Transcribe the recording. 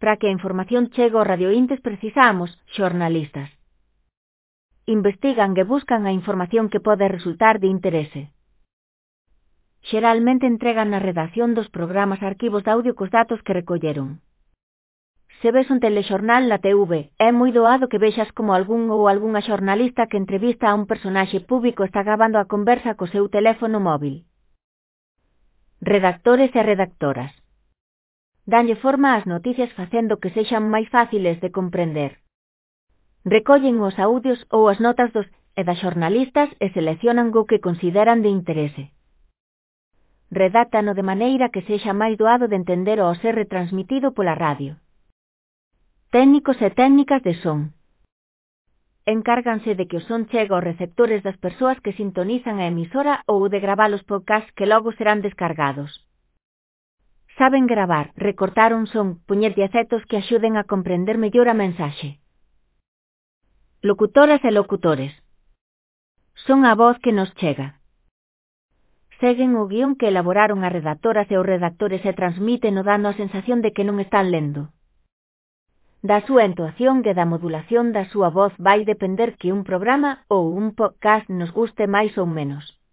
Para que a información chegue aos radiointes precisamos xornalistas. Investigan e buscan a información que pode resultar de interese. Xeralmente entregan na redacción dos programas arquivos de audio cos datos que recolleron. Se ves un telexornal na TV, é moi doado que vexas como algún ou algunha xornalista que entrevista a un personaxe público está gravando a conversa co seu teléfono móvil. Redactores e redactoras. Danlle forma ás noticias facendo que sexan máis fáciles de comprender. Recollen os audios ou as notas dos e das xornalistas e seleccionan o que consideran de interese. Redátano de maneira que sexa máis doado de entender ao ser retransmitido pola radio. Técnicos e técnicas de son. Encárganse de que o son chega aos receptores das persoas que sintonizan a emisora ou de gravar os podcasts que logo serán descargados. Saben gravar, recortar un son, poñerlle efectos que axuden a comprender mellor a mensaxe. Locutoras e locutores. Son a voz que nos chega. Seguen o guión que elaboraron as redactoras e os redactores e transmiten o dando a sensación de que non están lendo. Da súa entoación e da modulación da súa voz vai depender que un programa ou un podcast nos guste máis ou menos.